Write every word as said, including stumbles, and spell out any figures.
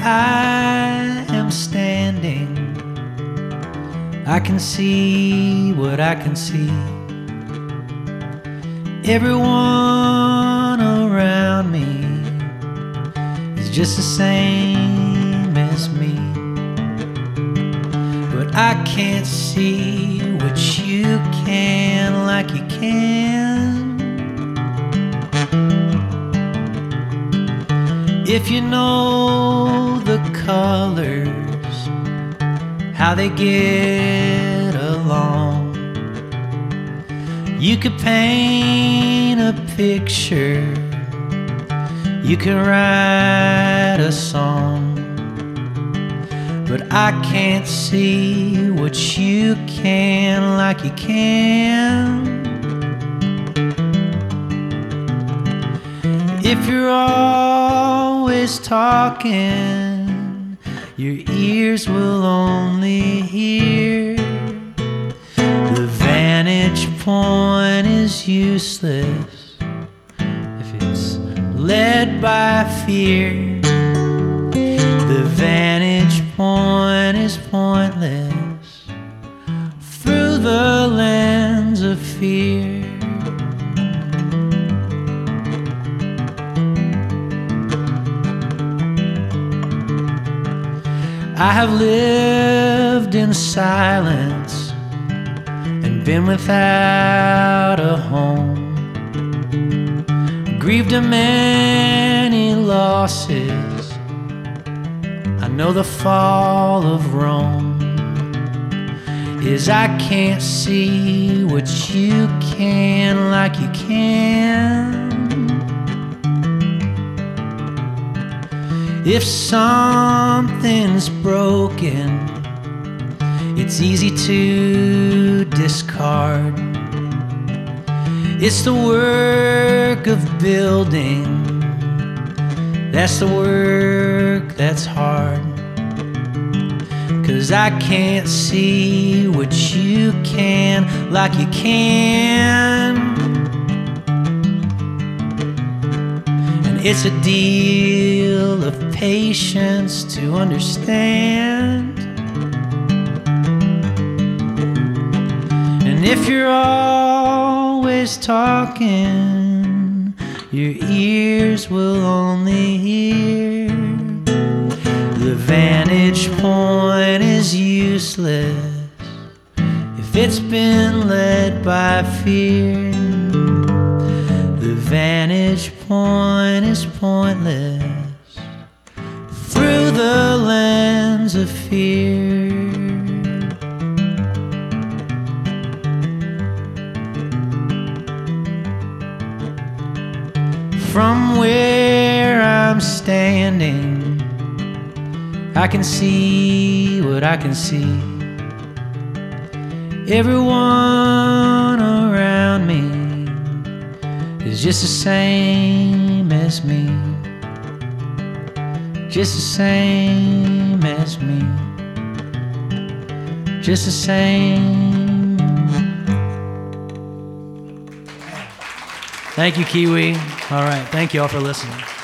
I am standing, I can see what I can see. Everyone around me is just the same as me, but I can't see what you can like you can. If you know the colors, how they get along, you could paint a picture, you could write a song, but I can't see what you can like you can. If you're always talking, your ears will only hear. The vantage point is useless if it's led by fear. The vantage point is pointless through the lens of fear. I have lived in silence and been without a home, grieved at many losses. I know the fall of Rome is I can't see what you can like you can. If something's broken, it's easy to discard. It's the work of building, that's the work that's hard. 'Cause I can't see what you can like you can. It's a deal of patience to understand. And if you're always talking, your ears will only hear. The vantage point is useless if it's been led by fear. The vantage point is pointless through the lens of fear. From where I'm standing, I can see what I can see. Everyone around me is just the same as me, just the same as me, just the same. Thank you, Kiwi. All right, thank you all for listening.